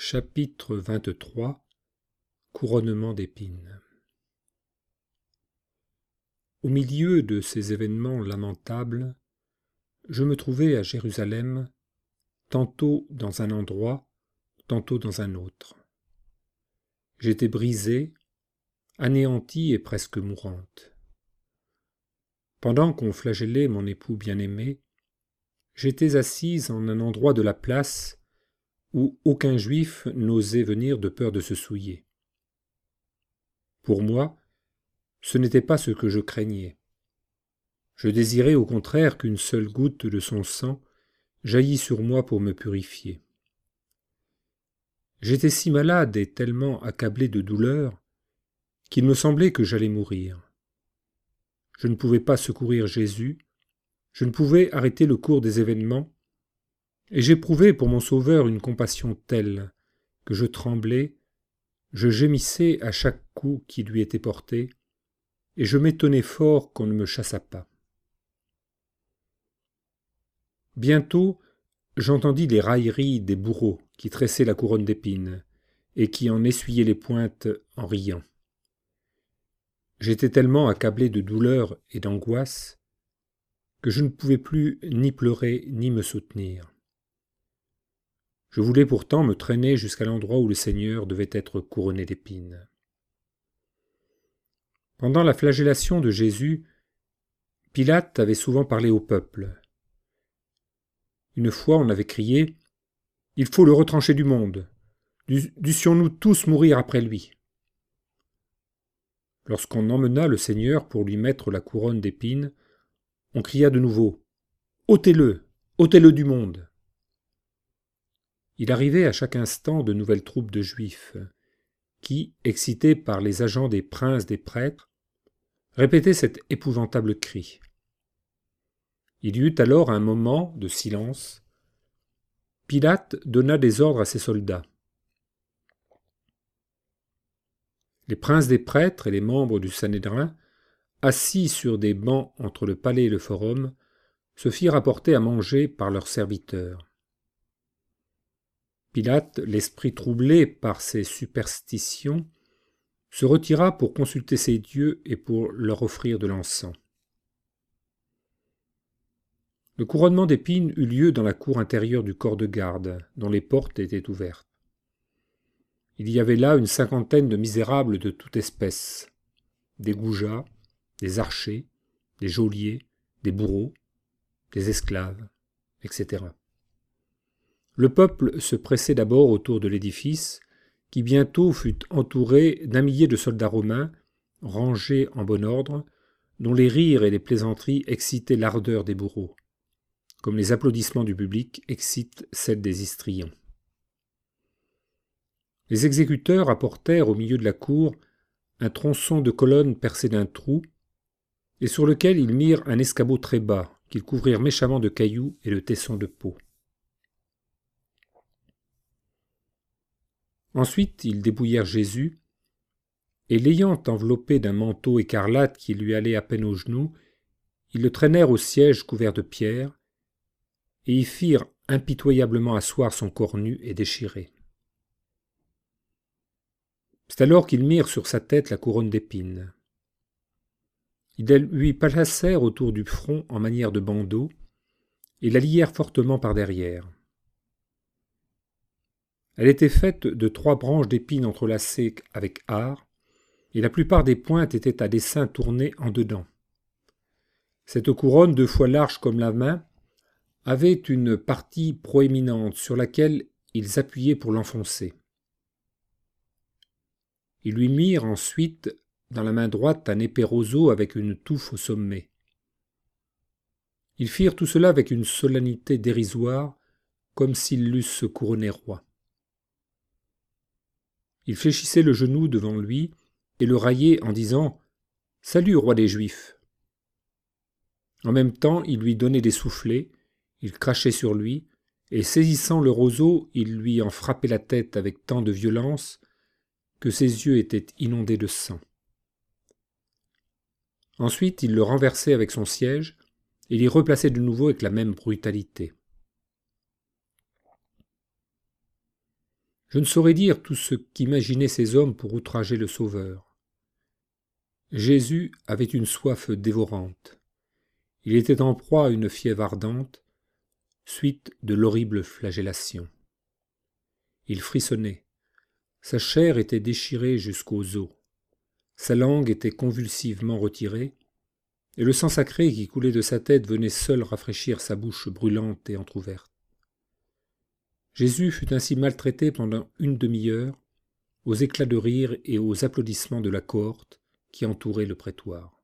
Chapitre 23 Couronnement d'épines. Au milieu de ces événements lamentables, je me trouvais à Jérusalem, tantôt dans un endroit, tantôt dans un autre. J'étais brisée, anéantie et presque mourante. Pendant qu'on flagellait mon époux bien-aimé, j'étais assise en un endroit de la place où aucun juif n'osait venir de peur de se souiller. Pour moi, ce n'était pas ce que je craignais. Je désirais au contraire qu'une seule goutte de son sang jaillît sur moi pour me purifier. J'étais si malade et tellement accablé de douleur qu'il me semblait que j'allais mourir. Je ne pouvais pas secourir Jésus, je ne pouvais arrêter le cours des événements, et j'éprouvais pour mon Sauveur une compassion telle que je tremblais, je gémissais à chaque coup qui lui était porté, et je m'étonnais fort qu'on ne me chassât pas. Bientôt, j'entendis les railleries des bourreaux qui tressaient la couronne d'épines et qui en essuyaient les pointes en riant. J'étais tellement accablé de douleur et d'angoisse que je ne pouvais plus ni pleurer ni me soutenir. Je voulais pourtant me traîner jusqu'à l'endroit où le Seigneur devait être couronné d'épines. Pendant la flagellation de Jésus, Pilate avait souvent parlé au peuple. Une fois, on avait crié « Il faut le retrancher du monde. Dussions-nous tous mourir après lui ?» Lorsqu'on emmena le Seigneur pour lui mettre la couronne d'épines, on cria de nouveau « Ôtez-le, ôtez-le du monde !» Il arrivait à chaque instant de nouvelles troupes de Juifs, qui, excités par les agents des princes des prêtres, répétaient cet épouvantable cri. Il y eut alors un moment de silence. Pilate donna des ordres à ses soldats. Les princes des prêtres et les membres du Sanhédrin, assis sur des bancs entre le palais et le forum, se firent apporter à manger par leurs serviteurs. Pilate, l'esprit troublé par ces superstitions, se retira pour consulter ses dieux et pour leur offrir de l'encens. Le couronnement d'épines eut lieu dans la cour intérieure du corps de garde, dont les portes étaient ouvertes. Il y avait là une cinquantaine de misérables de toute espèce, des goujats, des archers, des geôliers, des bourreaux, des esclaves, etc. Le peuple se pressait d'abord autour de l'édifice, qui bientôt fut entouré d'un millier de soldats romains, rangés en bon ordre, dont les rires et les plaisanteries excitaient l'ardeur des bourreaux, comme les applaudissements du public excitent celle des histrions. Les exécuteurs apportèrent au milieu de la cour un tronçon de colonne percé d'un trou, et sur lequel ils mirent un escabeau très bas, qu'ils couvrirent méchamment de cailloux et de tessons de peau. Ensuite, ils dépouillèrent Jésus, et l'ayant enveloppé d'un manteau écarlate qui lui allait à peine aux genoux, ils le traînèrent au siège couvert de pierres, et y firent impitoyablement asseoir son corps nu et déchiré. C'est alors qu'ils mirent sur sa tête la couronne d'épines. Ils lui placèrent autour du front en manière de bandeau, et la lièrent fortement par derrière. Elle était faite de 3 branches d'épines entrelacées avec art, et la plupart des pointes étaient à dessin tournées en dedans. Cette couronne, 2 fois large comme la main, avait une partie proéminente sur laquelle ils appuyaient pour l'enfoncer. Ils lui mirent ensuite dans la main droite un épée roseau avec une touffe au sommet. Ils firent tout cela avec une solennité dérisoire, comme s'ils l'eussent couronné roi. Ils fléchissaient le genou devant lui et le raillaient en disant « Salut, roi des Juifs !» En même temps, ils lui donnaient des soufflets, ils crachaient sur lui, et saisissant le roseau, ils lui en frappaient la tête avec tant de violence que ses yeux étaient inondés de sang. Ensuite, ils le renversaient avec son siège et l'y replaçaient de nouveau avec la même brutalité. Je ne saurais dire tout ce qu'imaginaient ces hommes pour outrager le Sauveur. Jésus avait une soif dévorante. Il était en proie à une fièvre ardente, suite de l'horrible flagellation. Il frissonnait. Sa chair était déchirée jusqu'aux os. Sa langue était convulsivement retirée, et le sang sacré qui coulait de sa tête venait seul rafraîchir sa bouche brûlante et entr'ouverte. Jésus fut ainsi maltraité pendant une demi-heure, aux éclats de rire et aux applaudissements de la cohorte qui entourait le prétoire.